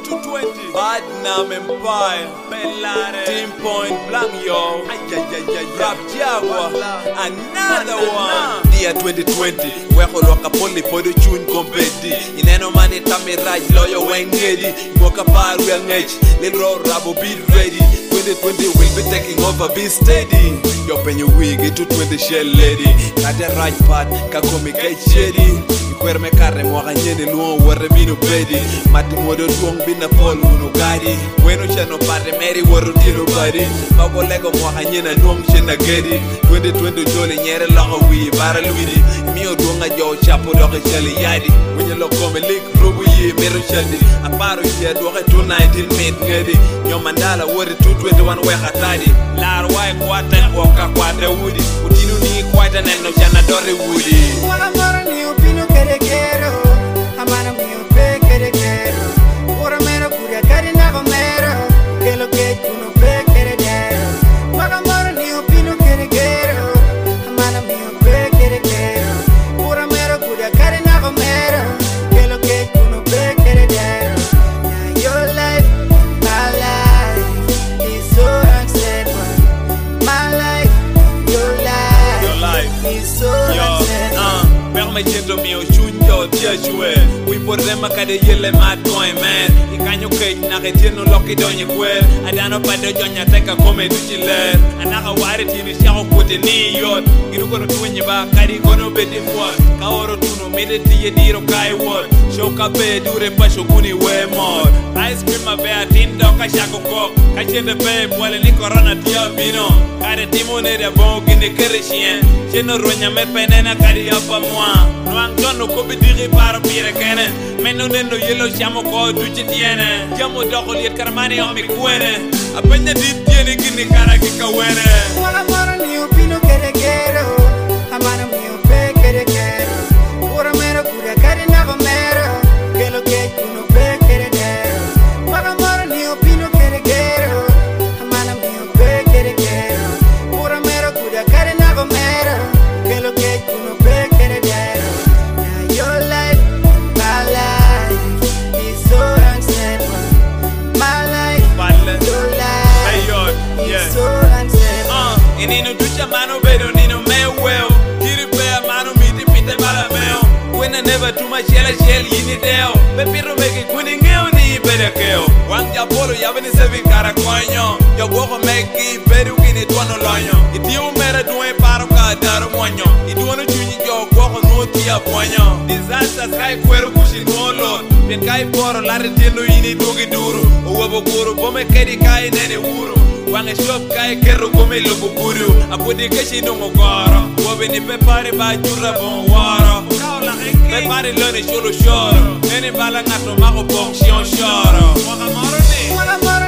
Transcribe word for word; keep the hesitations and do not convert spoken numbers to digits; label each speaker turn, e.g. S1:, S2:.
S1: two twenty Badnam Empire Pelare Team Point Blanc yo Rap Jaguar Another one Year twenty twenty Weko loka poli podo tune competi Ineno mani tami right lawyer wengedi Moka paru yang edge Lil roll rabo beat ready twenty twenty will be taking over, be steady. Yo penye wig, two twenty shell lady. Kade right part, kakomi kai shady. Ikwer me kare mwaka nyene luon ware bino pedi. Mati modo tuong bina pol uno gadi. Weno chano pare meri waru tino badi. Bako lego mwaka nyena nuong shena gedi. twenty twenty jole nyere loko wii bara luidi. Mio duonga jo chapo loke shali yadi. Wenye loko me lik rubu yi mero shadi. Aparo yi duoke two nineteen mid ngedi. Nyo mandala wari two twenty-one weka tadi. Lar wai kwata waka kwata wudi. Utinu ni kwata neno chana dore wudi.
S2: Wala mara ni upino kere kero. Amana mi upe kere kero. Ora mero kuria kari nago mero. Kelo ke kuno pe kere dero. Wala mara ni upino kere kero. Amana mi upe kere kero. Ora mero kuria kari nago mero. Kelo ke kuno pe kere dero. Now your life, my life is so unstable. My life, your life,
S1: Your life
S2: is so
S1: Yo,
S2: unstable.
S1: uh, perme jendo mio chunjo tia chue. We put them a kade yele mad coin man. Ikanyo cake na retino loki donye kwel. Adano pade jonya teka kome duchile. Anaka wari tini shako kote ni yot. Iru kono tuwenye ba kari kono bedi mwot. Kaoro tuno mide tiye diro kai wot. Shoka be dure pa shokuni we mod. Ice cream a bea tindo ka shako kok. Kachende be pwale ni corona tia vino. Kare timo ne de bon gine kere chien. Cheno ronya me penena kari apa moi. Noang jono kobi diri paro pire kene. Meno nendo yelo shamo ko duchi tiene. Jamo doko liet karamani o mi kuene. Apenya dit tiene gini kara kika wene.
S2: Wala mara ni upino kere kero. Amana mi upe kere kero. Ora mero kuria kari nago mero. Kelo ke kuno pe kere dero. Wala mara ni upino kere kero. Amana mi upe kere kero. Ora mero kuria kari nago mero. Kelo ke kuno pe kere dero. Now your life, my life is so unstable. My life,
S1: Palle.
S2: your life
S1: Hey yo,
S2: is
S1: yeah.
S2: so unstable.
S1: Uh, inino ducha mano bedo nino me well. Kiri pea mano miti pite bala meo. When I never too much shell shell yini deo. Pepiro meki kuni ngeo ni bede keo. Wang ya polo ya veni sevi kara koinyo. Yo woko meki bedu kini tuano loinyo. Iti umere duwe paro ka daro monyo. Itu wano chunyi yo woko nuoti ya ponyo. Disasters kai kwero kushi ngolo. Pien kai poro lare tiendo yini dugi duru. Uwebo guru bome kedi kai nene uru. Wange shop kai kero kome lobo buru. Apodi keshi nungo goro. Wobe ni pepare ba jura bon waro. Pepare lone sholo shoro. Nene bala ngato mako bong shion shoro. Waka maro ni
S2: Wala mara